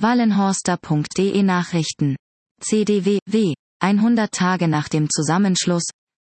wallenhorster.de Nachrichten. CDW, 100 Tage nach dem Zusammenschluss.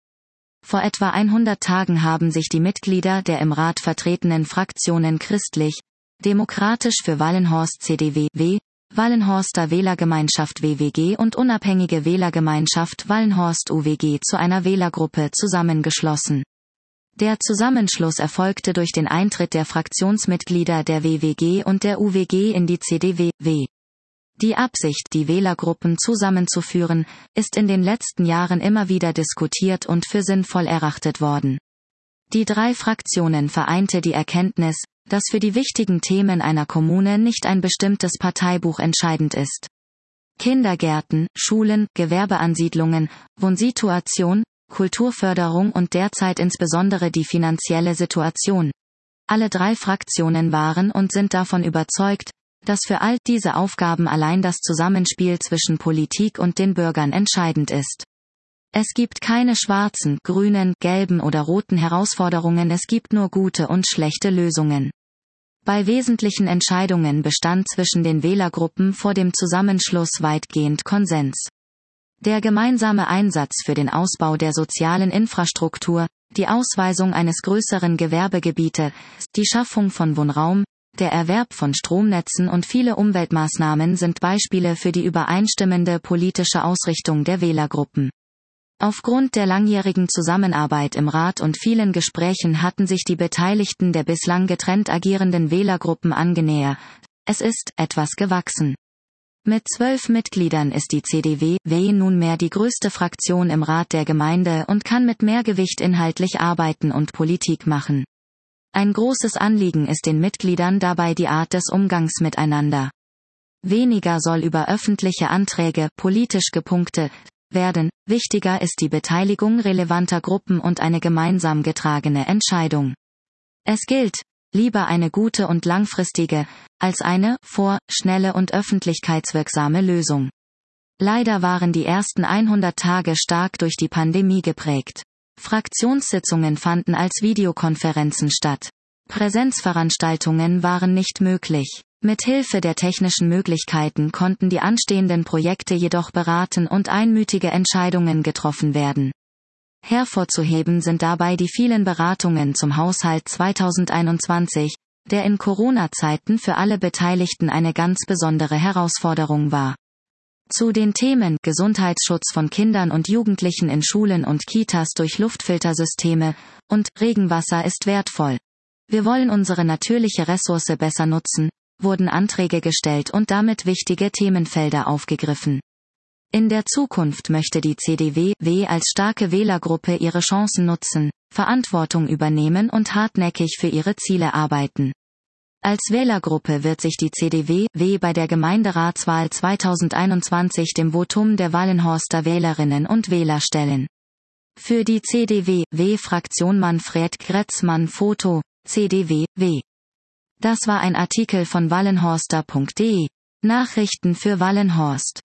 Vor etwa 100 Tagen haben sich die Mitglieder der im Rat vertretenen Fraktionen Christlich, Demokratisch für Wallenhorst CDW, Wallenhorster Wählergemeinschaft WWG und Unabhängige Wählergemeinschaft Wallenhorst UWG zu einer Wählergruppe zusammengeschlossen. Der Zusammenschluss erfolgte durch den Eintritt der Fraktionsmitglieder der WWG und der UWG in die CDW. Die Absicht, die Wählergruppen zusammenzuführen, ist in den letzten Jahren immer wieder diskutiert und für sinnvoll erachtet worden. Die drei Fraktionen vereinte die Erkenntnis, dass für die wichtigen Themen einer Kommune nicht ein bestimmtes Parteibuch entscheidend ist. Kindergärten, Schulen, Gewerbeansiedlungen, Wohnsituation, Kulturförderung und derzeit insbesondere die finanzielle Situation. Alle drei Fraktionen waren und sind davon überzeugt, dass für all diese Aufgaben allein das Zusammenspiel zwischen Politik und den Bürgern entscheidend ist. Es gibt keine schwarzen, grünen, gelben oder roten Herausforderungen, es gibt nur gute und schlechte Lösungen. Bei wesentlichen Entscheidungen bestand zwischen den Wählergruppen vor dem Zusammenschluss weitgehend Konsens. Der gemeinsame Einsatz für den Ausbau der sozialen Infrastruktur, die Ausweisung eines größeren Gewerbegebietes, die Schaffung von Wohnraum, der Erwerb von Stromnetzen und viele Umweltmaßnahmen sind Beispiele für die übereinstimmende politische Ausrichtung der Wählergruppen. Aufgrund der langjährigen Zusammenarbeit im Rat und vielen Gesprächen hatten sich die Beteiligten der bislang getrennt agierenden Wählergruppen angenähert. Es ist etwas gewachsen. Mit 12 Mitgliedern ist die CDW nunmehr die größte Fraktion im Rat der Gemeinde und kann mit mehr Gewicht inhaltlich arbeiten und Politik machen. Ein großes Anliegen ist den Mitgliedern dabei die Art des Umgangs miteinander. Weniger soll über öffentliche Anträge politisch gepunktet werden, wichtiger ist die Beteiligung relevanter Gruppen und eine gemeinsam getragene Entscheidung. Es gilt, lieber eine gute und langfristige, als eine, schnelle und öffentlichkeitswirksame Lösung. Leider waren die ersten 100 Tage stark durch die Pandemie geprägt. Fraktionssitzungen fanden als Videokonferenzen statt. Präsenzveranstaltungen waren nicht möglich. Mit Hilfe der technischen Möglichkeiten konnten die anstehenden Projekte jedoch beraten und einmütige Entscheidungen getroffen werden. Hervorzuheben sind dabei die vielen Beratungen zum Haushalt 2021, der in Corona-Zeiten für alle Beteiligten eine ganz besondere Herausforderung war. Zu den Themen Gesundheitsschutz von Kindern und Jugendlichen in Schulen und Kitas durch Luftfiltersysteme und Regenwasser ist wertvoll. Wir wollen unsere natürliche Ressource besser nutzen, wurden Anträge gestellt und damit wichtige Themenfelder aufgegriffen. In der Zukunft möchte die CDW als starke Wählergruppe ihre Chancen nutzen, Verantwortung übernehmen und hartnäckig für ihre Ziele arbeiten. Als Wählergruppe wird sich die CDW bei der Gemeinderatswahl 2021 dem Votum der Wallenhorster Wählerinnen und Wähler stellen. Für die CDW-Fraktion Manfred Gretzmann Foto, CDW. Das war ein Artikel von wallenhorster.de. Nachrichten für Wallenhorst.